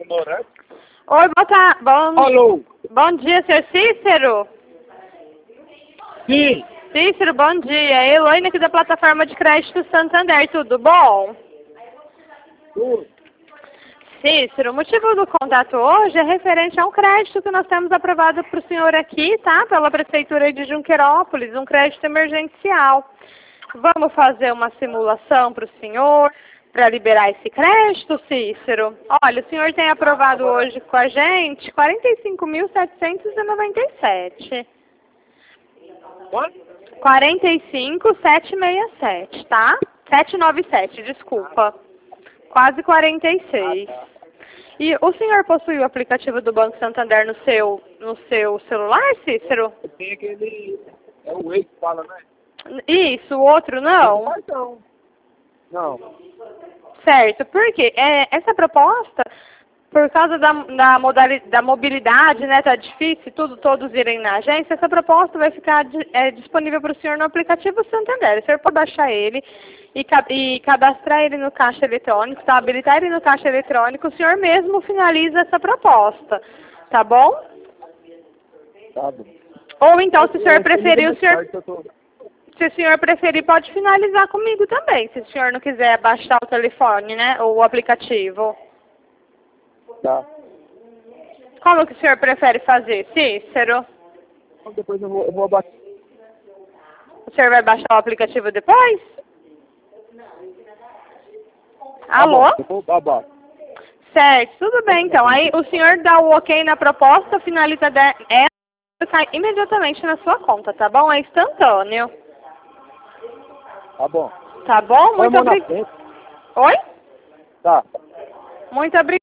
Oi, Alô? bom dia, senhor Cícero. Sim. Cícero, bom dia. Elaine aqui da plataforma de crédito Santander, tudo bom? Tudo. Cícero, o motivo do contato hoje é referente a um crédito que nós temos aprovado para o senhor aqui, tá? Pela Prefeitura de Junqueirópolis, um crédito emergencial. Vamos fazer uma simulação para o senhor, para liberar esse crédito, Cícero? Olha, o senhor tem aprovado hoje com a gente 45.797. Quanto? 45.767, tá? 797, desculpa. Quase 46. E o senhor possui o aplicativo do Banco Santander no seu celular, Cícero? Tem aquele... É o Waze que fala, né? Isso, o outro não? Não. Certo, porque essa proposta, por causa da mobilidade, né, tá difícil, todos irem na agência, essa proposta vai ficar disponível para o senhor no aplicativo Santander. O senhor pode baixar ele e cadastrar ele no caixa eletrônico, tá? Habilitar ele no caixa eletrônico, o senhor mesmo finaliza essa proposta, tá bom? Tá bom. Ou então, se o senhor preferir, se o senhor preferir, pode finalizar comigo também, se o senhor não quiser baixar o telefone, né, ou o aplicativo. Tá. Como que o senhor prefere fazer, Cícero? Então, depois eu vou abaixar. O senhor vai baixar o aplicativo depois? Alô? Tá bom, eu vou abaixo. Certo, tudo bem então. Aí o senhor dá o ok na proposta, finaliza ela e sai imediatamente na sua conta, tá bom? É instantâneo. Tá bom. Tá bom? Põe a Muito mão na obrigada. frente. Oi? Tá. Muito obrigada.